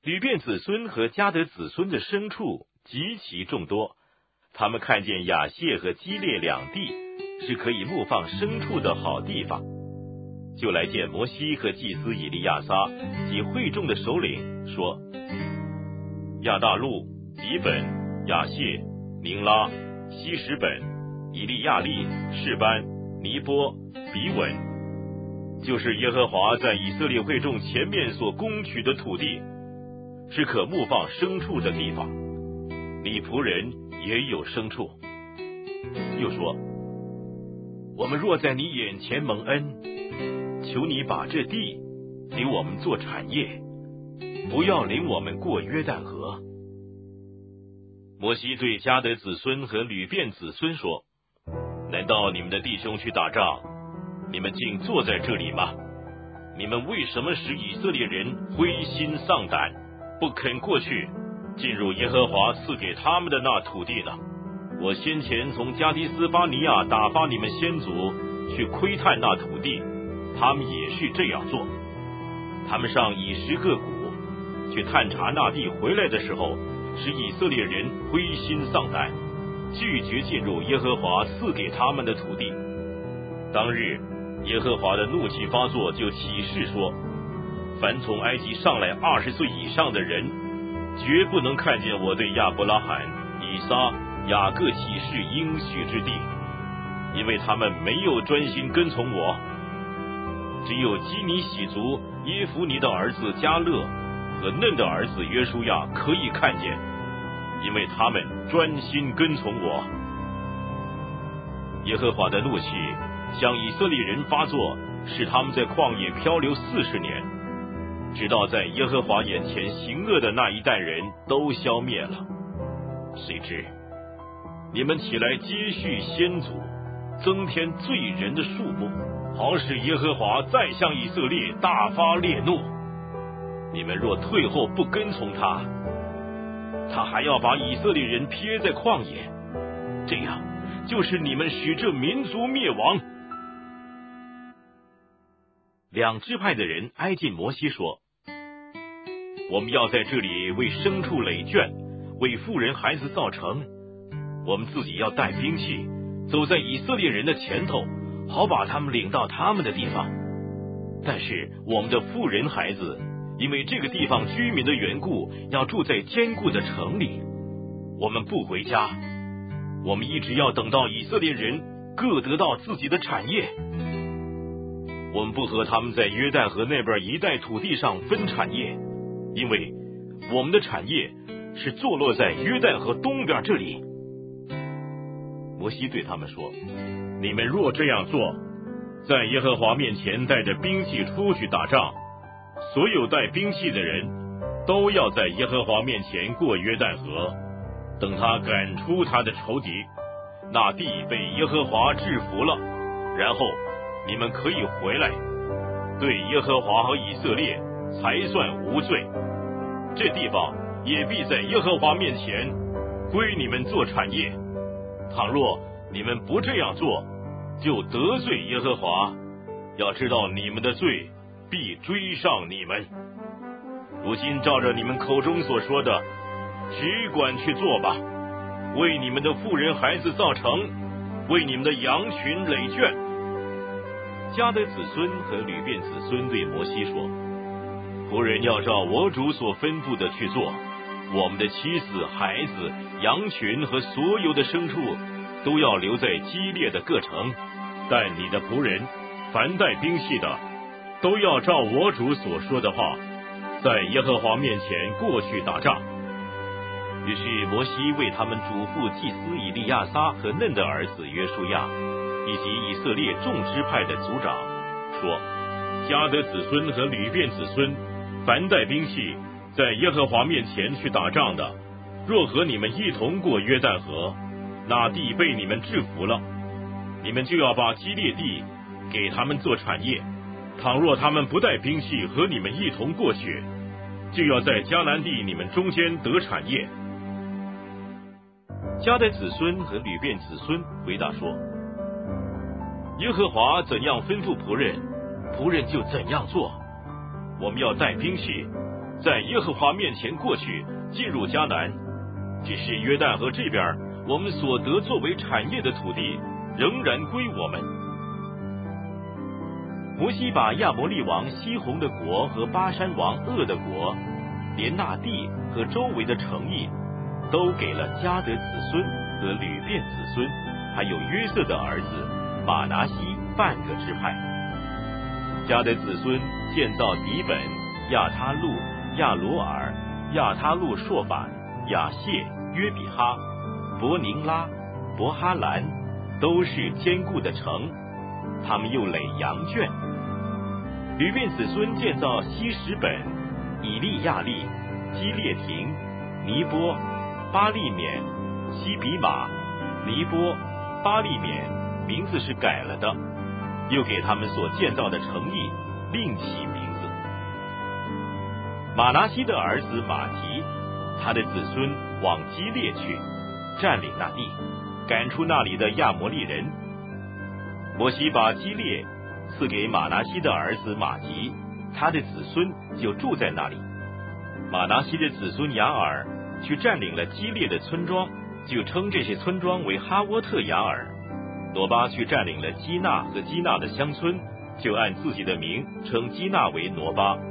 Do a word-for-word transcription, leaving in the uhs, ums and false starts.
吕遍子孙和迦得子孙的牲畜极其众多，他们看见亚谢和基列两地是可以牧放牲畜的好地方，就来见摩西和祭司以利亚撒及会众的首领，说：亚大路、底本、亚谢、宁拉、希实本、以利亚利、示班、尼波、比稳，就是耶和华在以色列会众前面所攻取的土地，是可牧放牲畜的地方，你仆人也有牲畜。又说：我们若在你眼前蒙恩，求你把这地给我们做产业，不要领我们过约旦河。摩西对迦得子孙和吕遍子孙说：难道你们的弟兄去打仗，你们竟坐在这里吗？你们为什么使以色列人灰心丧胆，不肯过去进入耶和华赐给他们的那土地呢？我先前从加迪斯巴尼亚打发你们先祖去窥探那土地，他们也是这样做。他们上以实各谷去探查那地，回来的时候，使以色列人灰心丧胆，拒绝进入耶和华赐给他们的土地。当日耶和华的怒气发作，就起誓说：凡从埃及上来二十岁以上的人，绝不能看见我对亚伯拉罕、以撒、雅各起誓应许之地，因为他们没有专心跟从我。只有基尼喜族耶孚尼的儿子迦勒和嫩的儿子约书亚可以看见，因为他们专心跟从我。耶和华的怒气向以色列人发作，使他们在旷野漂流四十年，直到在耶和华眼前行恶的那一代人都消灭了。谁知你们起来接续先祖，增添罪人的数目，好使耶和华再向以色列大发烈怒。你们若退后不跟从他，他还要把以色列人撇在旷野，这样就是你们使这民族灭亡。两支派的人挨近摩西说：我们要在这里为牲畜垒圈，为妇人孩子造城，我们自己要带兵器，走在以色列人的前头，好把他们领到他们的地方。但是我们的妇人孩子因为这个地方居民的缘故，要住在坚固的城里，我们不回家，我们一直要等到以色列人各得到自己的产业。我们不和他们在约旦河那边一带土地上分产业，因为我们的产业是坐落在约旦河东边这里。摩西对他们说：你们若这样做，在耶和华面前带着兵器出去打仗，所有带兵器的人都要在耶和华面前过约旦河，等他赶出他的仇敌，那地被耶和华制服了，然后你们可以回来，对耶和华和以色列才算无罪。这地方也必在耶和华面前归你们做产业。倘若你们不这样做，就得罪耶和华，要知道你们的罪必追上你们。如今照着你们口中所说的，只管去做吧，为你们的妇人孩子造城，为你们的羊群垒圈。迦得子孙和吕遍子孙对摩西说：仆人要照我主所吩咐的去做，我们的妻子、孩子、羊群和所有的牲畜都要留在基列的各城，但你的仆人凡带兵器的，都要照我主所说的话，在耶和华面前过去打仗。于是摩西为他们嘱咐祭司以利亚撒和嫩的儿子约书亚，以及以色列众支派的族长，说：迦得子孙和吕遍子孙凡带兵器在耶和华面前去打仗的，若和你们一同过约旦河，那地被你们制服了，你们就要把基列地给他们做产业。倘若他们不带兵器和你们一同过去，就要在迦南地你们中间得产业。迦得子孙和吕遍子孙回答说：耶和华怎样吩咐仆人，仆人就怎样做。我们要带兵器， 在耶和华面前过去，进入迦南。只是约旦河这边，我们所得作为产业的土地，仍然归我们。摩西把亚摩利王西宏的国和巴山王噩的国，连那地和周围的城邑，都给了迦得子孙和吕遍子孙，还有约瑟的儿子马拿西半个支派。迦得子孙建造底本、亚他路、亚罗尔、亚他路朔法、亚谢、约比哈、伯宁拉、伯哈兰，都是坚固的城。他们又垒羊圈。吕遍子孙建造西什本、以利亚利、基列亭、尼波、巴利缅、西比马、尼波、巴利缅，名字是改了的，又给他们所建造的城邑另起名字。马拿西的儿子马提，他的子孙往基列去，占领那地，赶出那里的亚摩利人。摩西把基列赐给马拿西的儿子马提，他的子孙就住在那里。马拿西的子孙雅尔去占领了基列的村庄，就称这些村庄为哈沃特雅尔。挪巴去占领了基纳和基纳的乡村，就按自己的名称基纳为挪巴。